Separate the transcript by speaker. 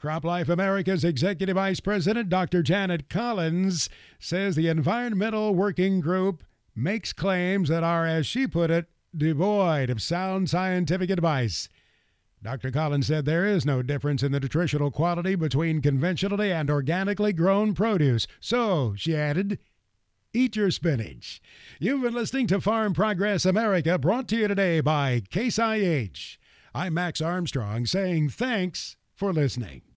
Speaker 1: CropLife America's Executive Vice President, Dr. Janet Collins, says the Environmental Working Group makes claims that are, as she put it, devoid of sound scientific advice. Dr. Collins said there is no difference in the nutritional quality between conventionally and organically grown produce. So, she added, eat your spinach. You've been listening to Farm Progress America, brought to you today by Case IH. I'm Max Armstrong saying thanks for listening.